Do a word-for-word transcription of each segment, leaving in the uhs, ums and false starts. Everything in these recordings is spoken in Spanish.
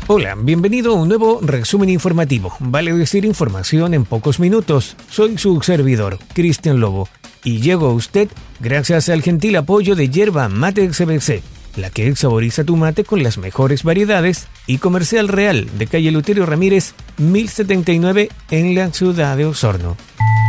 Hola, bienvenido a un nuevo resumen informativo. Vale decir información en pocos minutos. Soy su servidor, Cristian Lobo, y llego a usted gracias al gentil apoyo de Yerba Mate C B C, la que saboriza tu mate con las mejores variedades, y Comercial Real de calle Luterio Ramírez, mil setenta y nueve en la ciudad de Osorno.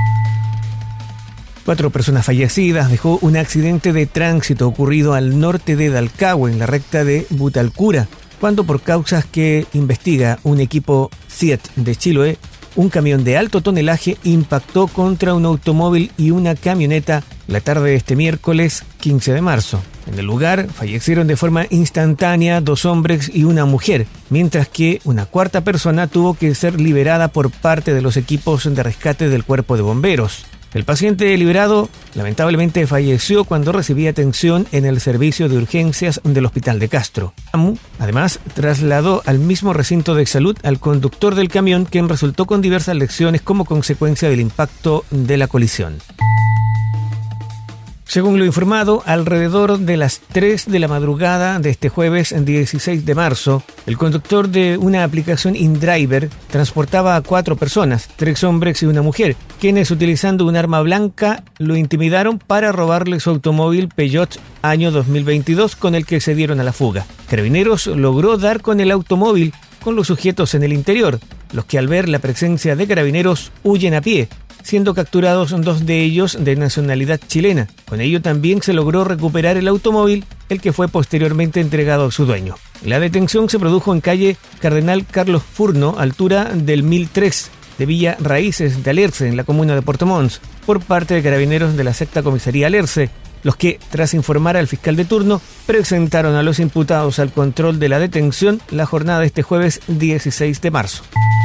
Cuatro personas fallecidas dejó un accidente de tránsito ocurrido al norte de Dalcahue, en la recta de Butalcura, cuando por causas que investiga un equipo C I E T de Chiloé, un camión de alto tonelaje impactó contra un automóvil y una camioneta la tarde de este miércoles quince de marzo. En el lugar fallecieron de forma instantánea dos hombres y una mujer, mientras que una cuarta persona tuvo que ser liberada por parte de los equipos de rescate del Cuerpo de Bomberos. El paciente liberado lamentablemente falleció cuando recibía atención en el servicio de urgencias del Hospital de Castro. SAMU, además, trasladó al mismo recinto de salud al conductor del camión, quien resultó con diversas lesiones como consecuencia del impacto de la colisión. Según lo informado, alrededor de las tres de la madrugada de este jueves dieciséis de marzo, el conductor de una aplicación InDriver transportaba a cuatro personas, tres hombres y una mujer, quienes utilizando un arma blanca lo intimidaron para robarle su automóvil Peugeot año dos mil veintidós, con el que se dieron a la fuga. Carabineros logró dar con el automóvil con los sujetos en el interior, los que al ver la presencia de carabineros huyen a pie, siendo capturados dos de ellos de nacionalidad chilena. Con ello también se logró recuperar el automóvil, el que fue posteriormente entregado a su dueño. La detención se produjo en calle Cardenal Carlos Furno, altura del mil tres, de Villa Raíces de Alerce, en la comuna de Puerto Montt, por parte de carabineros de la sexta comisaría Alerce, los que, tras informar al fiscal de turno, presentaron a los imputados al control de la detención la jornada de este jueves dieciséis de marzo.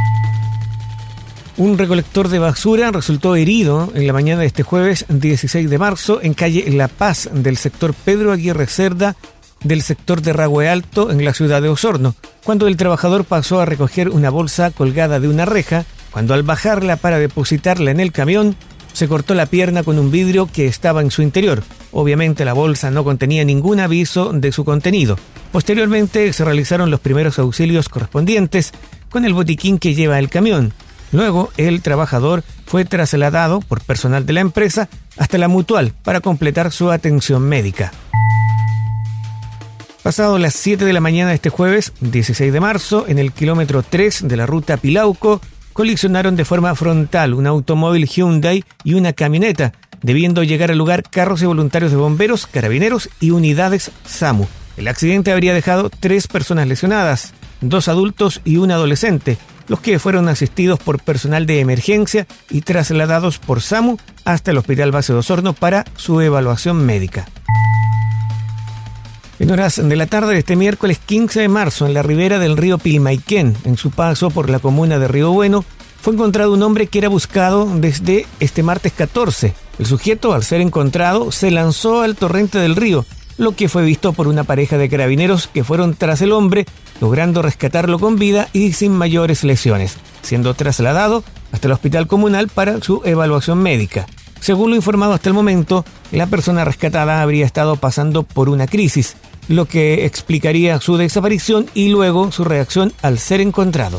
Un recolector de basura resultó herido en la mañana de este jueves dieciséis de marzo en calle La Paz del sector Pedro Aguirre Cerda del sector de Ragüe Alto en la ciudad de Osorno, cuando el trabajador pasó a recoger una bolsa colgada de una reja. Cuando al bajarla para depositarla en el camión, se cortó la pierna con un vidrio que estaba en su interior. Obviamente la bolsa no contenía ningún aviso de su contenido. Posteriormente se realizaron los primeros auxilios correspondientes con el botiquín que lleva el camión. Luego, el trabajador fue trasladado por personal de la empresa hasta la Mutual para completar su atención médica. Pasado las siete de la mañana de este jueves, dieciséis de marzo, en el kilómetro tres de la ruta Pilauco, colisionaron de forma frontal un automóvil Hyundai y una camioneta, debiendo llegar al lugar carros y voluntarios de bomberos, carabineros y unidades SAMU. El accidente habría dejado tres personas lesionadas, dos adultos y un adolescente, los que fueron asistidos por personal de emergencia y trasladados por SAMU hasta el Hospital Base de Osorno para su evaluación médica. En horas de la tarde de este miércoles quince de marzo, en la ribera del río Pilmaiquén, en su paso por la comuna de Río Bueno, fue encontrado un hombre que era buscado desde este martes catorce. El sujeto, al ser encontrado, se lanzó al torrente del río, lo que fue visto por una pareja de carabineros que fueron tras el hombre, logrando rescatarlo con vida y sin mayores lesiones, siendo trasladado hasta el hospital comunal para su evaluación médica. Según lo informado hasta el momento, la persona rescatada habría estado pasando por una crisis, lo que explicaría su desaparición y luego su reacción al ser encontrado.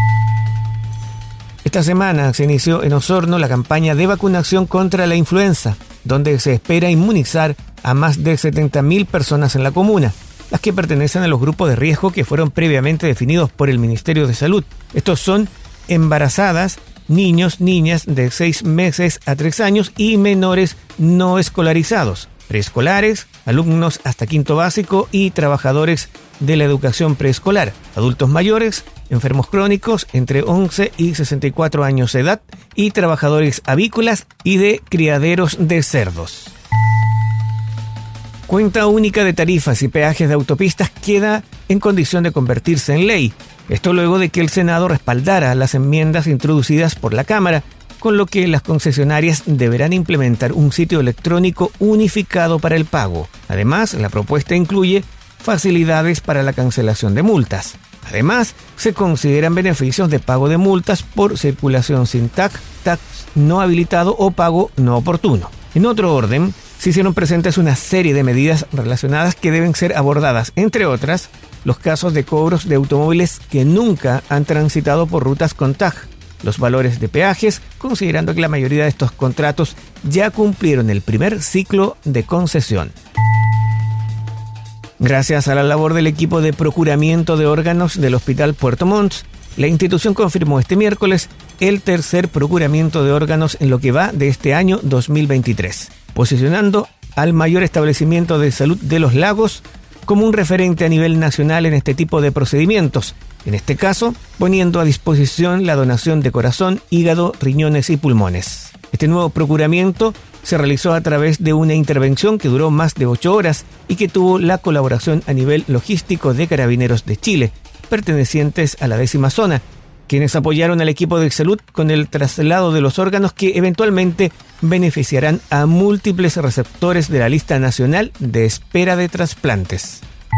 Esta semana se inició en Osorno la campaña de vacunación contra la influenza, donde se espera inmunizar a más de setenta mil personas en la comuna, las que pertenecen a los grupos de riesgo que fueron previamente definidos por el Ministerio de Salud. Estos son embarazadas, niños, niñas de seis meses a tres años y menores no escolarizados, preescolares, alumnos hasta quinto básico y trabajadores de la educación preescolar, adultos mayores, enfermos crónicos entre once y sesenta y cuatro años de edad y trabajadores avícolas y de criaderos de cerdos. Cuenta única de tarifas y peajes de autopistas queda en condición de convertirse en ley. Esto luego de que el Senado respaldara las enmiendas introducidas por la Cámara, con lo que las concesionarias deberán implementar un sitio electrónico unificado para el pago. Además, la propuesta incluye facilidades para la cancelación de multas. Además, se consideran beneficios de pago de multas por circulación sin tag, tag no habilitado o pago no oportuno. En otro orden, se hicieron presentes una serie de medidas relacionadas que deben ser abordadas, entre otras, los casos de cobros de automóviles que nunca han transitado por rutas con T A G, los valores de peajes, considerando que la mayoría de estos contratos ya cumplieron el primer ciclo de concesión. Gracias a la labor del equipo de procuramiento de órganos del Hospital Puerto Montt, la institución confirmó este miércoles el tercer procuramiento de órganos en lo que va de este año dos mil veintitrés, posicionando al mayor establecimiento de salud de Los Lagos como un referente a nivel nacional en este tipo de procedimientos, en este caso poniendo a disposición la donación de corazón, hígado, riñones y pulmones. Este nuevo procuramiento se realizó a través de una intervención que duró más de ocho horas y que tuvo la colaboración a nivel logístico de Carabineros de Chile, pertenecientes a la décima zona, quienes apoyaron al equipo de salud con el traslado de los órganos que eventualmente beneficiarán a múltiples receptores de la lista nacional de espera de trasplantes.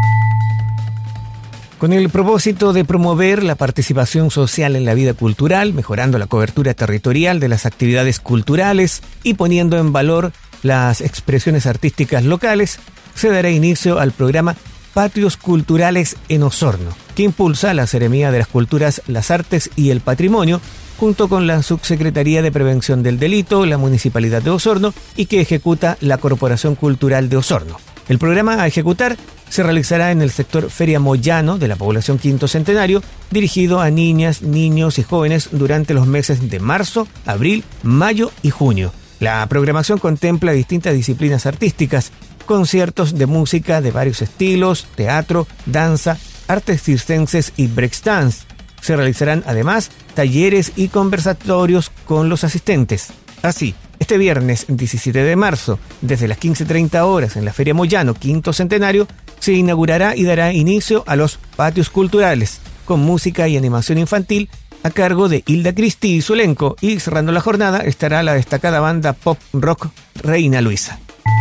Con el propósito de promover la participación social en la vida cultural, mejorando la cobertura territorial de las actividades culturales y poniendo en valor las expresiones artísticas locales, se dará inicio al programa Patios Culturales en Osorno, que impulsa la Seremía de las Culturas, las Artes y el Patrimonio, junto con la Subsecretaría de Prevención del Delito, la Municipalidad de Osorno y que ejecuta la Corporación Cultural de Osorno. El programa a ejecutar se realizará en el sector Feria Moyano de la población Quinto Centenario, dirigido a niñas, niños y jóvenes durante los meses de marzo, abril, mayo y junio. La programación contempla distintas disciplinas artísticas, conciertos de música de varios estilos, teatro, danza, artes circenses y breakdance. Se realizarán además talleres y conversatorios con los asistentes. Así, este viernes diecisiete de marzo, desde las quince treinta horas en la Feria Moyano Quinto Centenario, se inaugurará y dará inicio a los patios culturales, con música y animación infantil a cargo de Hilda Cristi y su elenco, y cerrando la jornada estará la destacada banda pop rock Reina Luisa.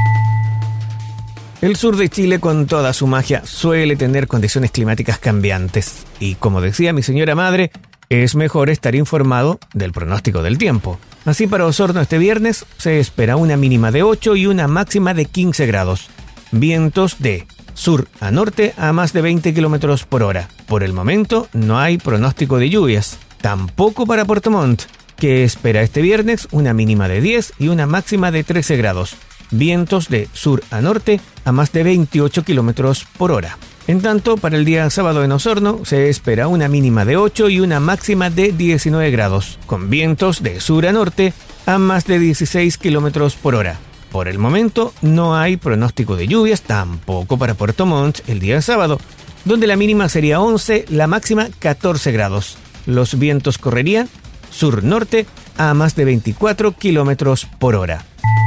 El sur de Chile, con toda su magia, suele tener condiciones climáticas cambiantes, y como decía mi señora madre, es mejor estar informado del pronóstico del tiempo. Así, para Osorno este viernes se espera una mínima de ocho y una máxima de quince grados. Vientos de sur a norte a más de veinte kilómetros por hora. Por el momento no hay pronóstico de lluvias. Tampoco para Puerto Montt, que espera este viernes una mínima de diez y una máxima de trece grados. Vientos de sur a norte a más de veintiocho kilómetros por hora. En tanto, para el día sábado en Osorno se espera una mínima de ocho y una máxima de diecinueve grados, con vientos de sur a norte a más de dieciséis kilómetros por hora. Por el momento no hay pronóstico de lluvias, tampoco para Puerto Montt el día sábado, donde la mínima sería once, la máxima catorce grados. Los vientos correrían sur-norte a más de veinticuatro kilómetros por hora.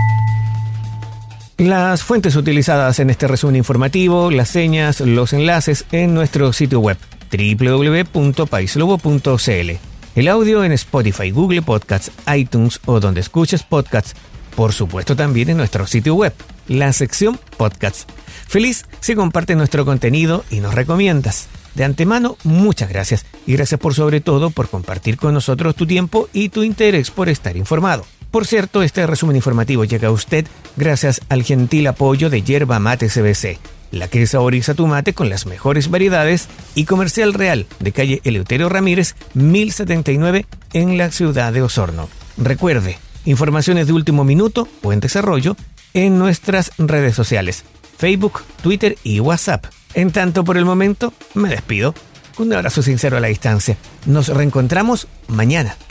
Las fuentes utilizadas en este resumen informativo, las señas, los enlaces en nuestro sitio web doble u doble u doble u punto paislobo punto c l. El audio en Spotify, Google Podcasts, iTunes o donde escuches podcasts. Por supuesto también en nuestro sitio web, la sección Podcasts. Feliz si compartes nuestro contenido y nos recomiendas. De antemano, muchas gracias. Y gracias por sobre todo por compartir con nosotros tu tiempo y tu interés por estar informado. Por cierto, este resumen informativo llega a usted gracias al gentil apoyo de Yerba Mate C B C, la que saboriza tu mate con las mejores variedades, y Comercial Real de calle Eleuterio Ramírez, mil setenta y nueve en la ciudad de Osorno. Recuerde, informaciones de último minuto o en desarrollo en nuestras redes sociales, Facebook, Twitter y WhatsApp. En tanto, por el momento, me despido. Un abrazo sincero a la distancia. Nos reencontramos mañana.